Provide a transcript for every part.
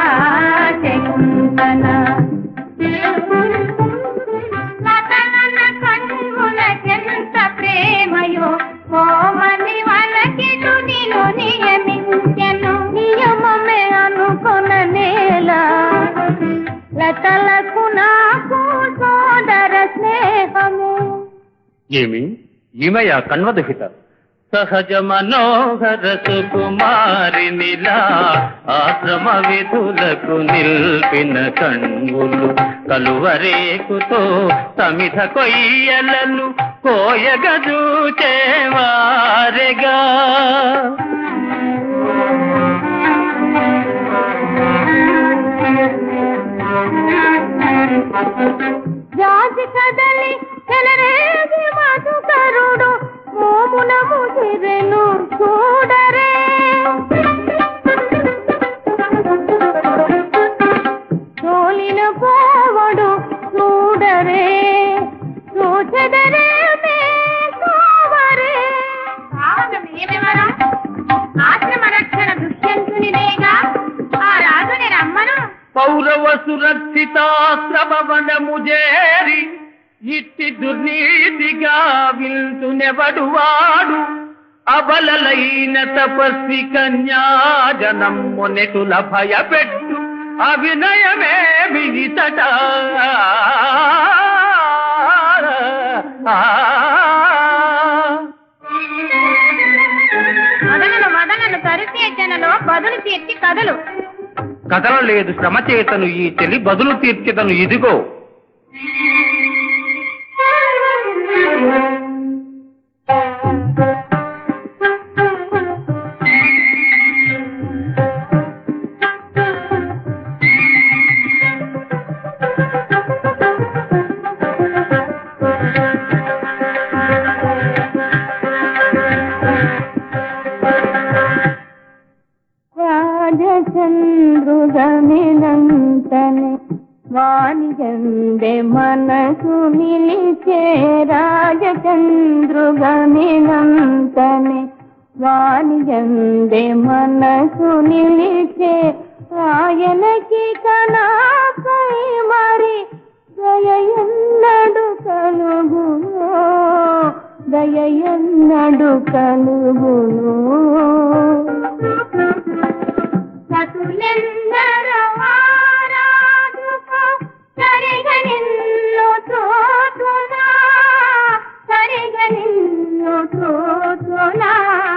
శకుంతల లతన కన్నులకెంత ప్రేమయో కోమని వలకిటు నిను నియమించెను నియమమే అనుకొన నేల లతలకు నాకు సోదర స్నేహము. ఏమి ఈమెయా కన్వదహిత సహజ మనోహర సుకుమారినిలా ఆశ్రమ విధులకు నిల్పిన కన్నులు కలువరేకుతో సమిధ కొయ్యలను కోయగజూచేవారెగా. జాతి కదలి చెలరేగి మధుకరుడు మోమున ముదిరెను చూడరే. తోలిన పోవడు చూడరే చూచెదరే ఆశ్రమ రక్షణ దుష్యంతునిదేగా ఆ రాజుని రమ్మను. పౌరవ సురక్షితాశ్రమవనము చేరి ఇట్టి దుర్నీతిగా విల్తునెవడు వాడు అబలలైన తపస్వి కన్యాజనం మొనెటుల భయపెట్టు అవినయమే విగితట. మదనను మదనను కరుచేతనలో బదులు తీర్చి కదలు కదలలేదు శ్రమ చేతను ఈ చెలి బదులు తీర్చెదను ఇదిగో. రాజచంద్రుగమినంతనే వానిగందే మనసు నిలిచే. రాజచంద్రుగమినంతనే వానిగందే మనసు నిలిచే. ఆయనకి కనాపై మరి దయయన్నడు కలుగును దయయన్నడు కలుగును. సతులెందరో ఆరాధుకో సరిగ నిన్ను తోతునా సరిగ నిన్ను తోతునా.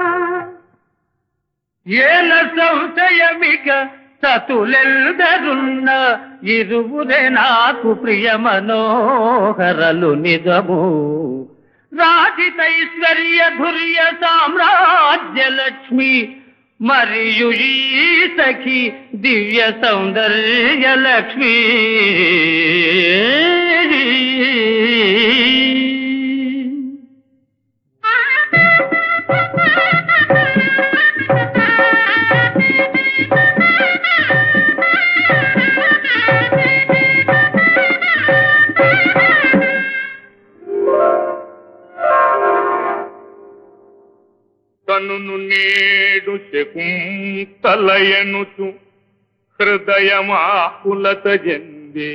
ఏల సంశయమిక సతులెల్దరున్న ఇరువురే నాకు ప్రియ మనోహరలు నిజము. రాజితైశ్వర్య ధుర్య సామ్రాజ్య లక్ష్మి మరియు ఈ సఖి దివ్య సౌందర్య లక్ష్మి. తనును నేడు శకుంతలయనుచు హృదయమాకులత జందే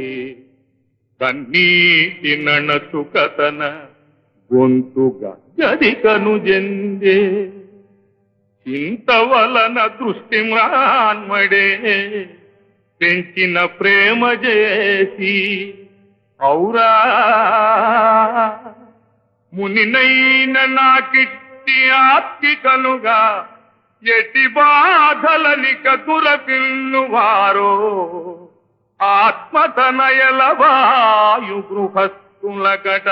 కన్నీటి నణచు కథన గొంతుగా గదికను జందే. చింత వలన దృష్టి మ్రాన్మడే పెంచిన ప్రేమ చేసి ఔరా మునినైన నాకిట్టి ఆత్మికలుగా ఎటి బాధలనిక దురపిల్లు వారో ఆత్మతనయల వాయు గృహస్థులకట.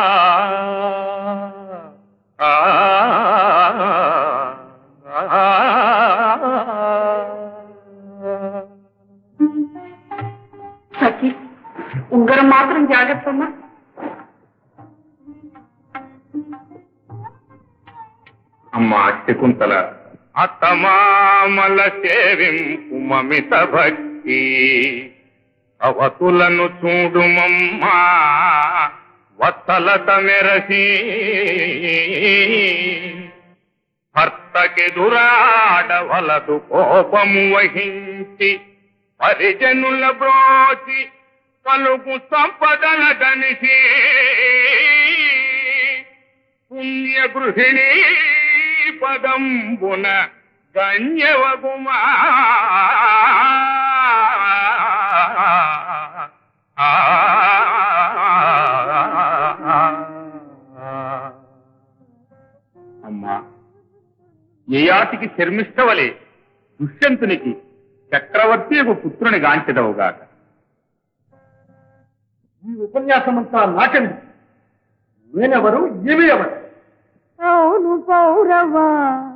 సఖి ఉంగరం మాత్రం జాగ్రత్తమ్మా. అమ్మా శకుంతల అత్తమామల సేవింపు మమిత భక్తి అవతులను చూడుమమ్మా వత్సలత మెరసి. భర్తకెదురాడవలదు కోపము వహించి పరిజనుల బ్రోచి కలుగు సంపదల గనిసి పుణ్య గృహిణీ పదంబున గణ్యవగుమా అమ్మా, యయాతికి శర్మిష్టవలే దుష్యంతునికి చక్రవర్తి పుత్రుని గాంచెదవుగాక. ఈ ఉపన్యాసమంతా నాకండి. నేనెవరు, ఏమి ఎవరు? అవును పౌరవా,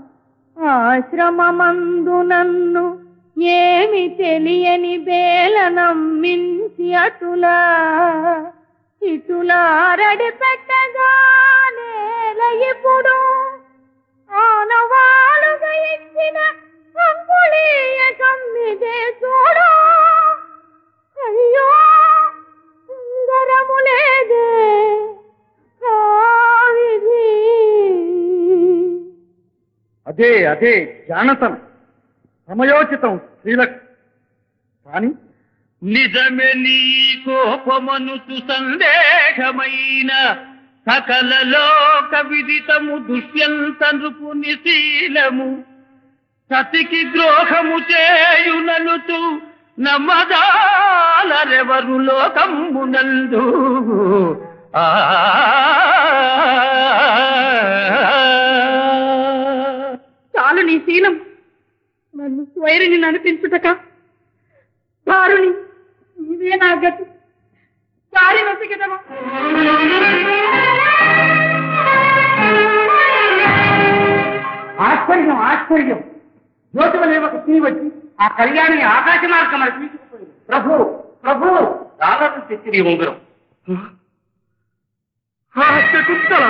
ఆశ్రమమందు నన్ను ఏమి తెలియని బేల నమ్మించి అటులా ఇటులారడి పెట్టగా నేల ఇప్పుడు ఆనవాలుగా ఇచ్చిన అంగుళీయ కమ్మిదే చూడు. అయ్యో సుందరము లేదే కావిది. అదే అదే జానతనం, సమయోచితం శ్రీలక్. కాని నిజమే నీ కోపమనుచు సందేహమైన సకల లోక విదితము దుష్యంత నృపుని శీలము సతికి ద్రోహము చేయుననుతూ నమ్మదాలరెవరు లోకమునందు. చాలు నీ శీలం, నన్ను స్వైరిని నడిపించుటక. దారుని నీవే నా గతి, దారి నొసిగదవా. ఆశ్చర్యం ఆశ్చర్యం. జ్యోతివలేవకు తీ వచ్చి ఆ కళ్యాణి ఆకాశ మార్గం తీసుకుపోయింది. ప్రభు ప్రభు, రాగకు తెచ్చి ఉంగరం. శకుంతల,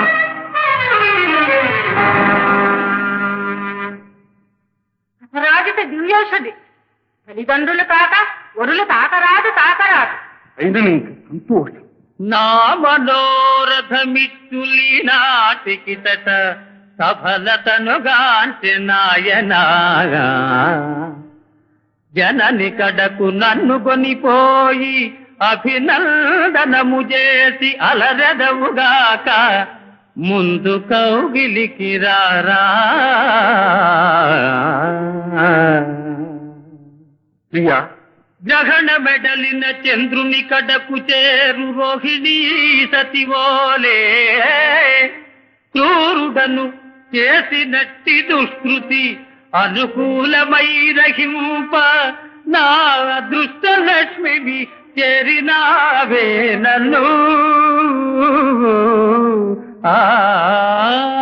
అపరాజిత దివ్యౌషధి, తల్లిదండ్రులు కాక వరులు తాకరాదు తాకరాదు. అయినా నీకు సంతోషం. నా మనోరథమిచ్చులి నాటికి తట సఫలతనుగాంచె నాయనా. జనని కడకు నన్ను కొనిపోయి అభినందనము చేసి అలరెదవుగాక ముందు కౌగిలికి రారా. ప్రియా, గ్రహణ మెడలిన చంద్రుని కడకు చేరు రోహిణీ సతివోలే క్రూరుడను చేసినట్టి దుష్కృతి అనుకూలమై రహింప నా అదృష్ట లక్ష్మివి చేరినావే నన్ను. ఆ